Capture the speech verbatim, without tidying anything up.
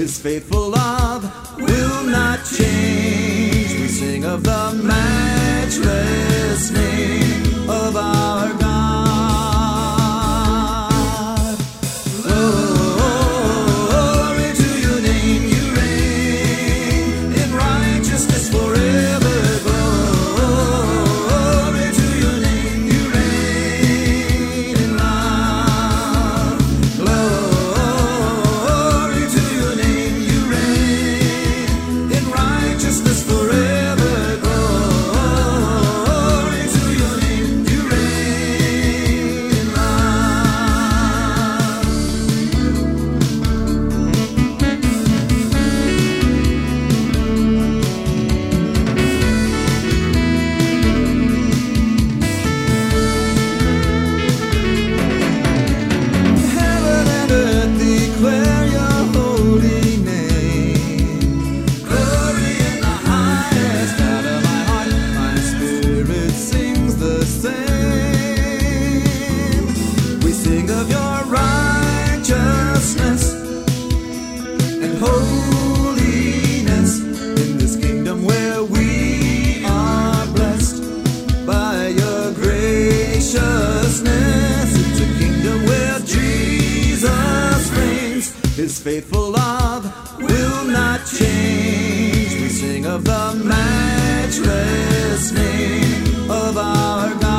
His faithful love will not change. We sing of the matchless name of our God. Glory to your name, you reign in righteousness forever. Glory to your name, you reign in love. Glory to your name, you reign in righteousness forever. Glory to your name, you reign in love. Heaven and earth declare your holy name. Glory in the highest. Out of my heart, my spirit sings the same. We sing of your righteousness and holiness in this kingdom where we are blessed by your graciousness. It's a kingdom where Jesus reigns. His faithful love will not change. We sing of the matchless name of our God.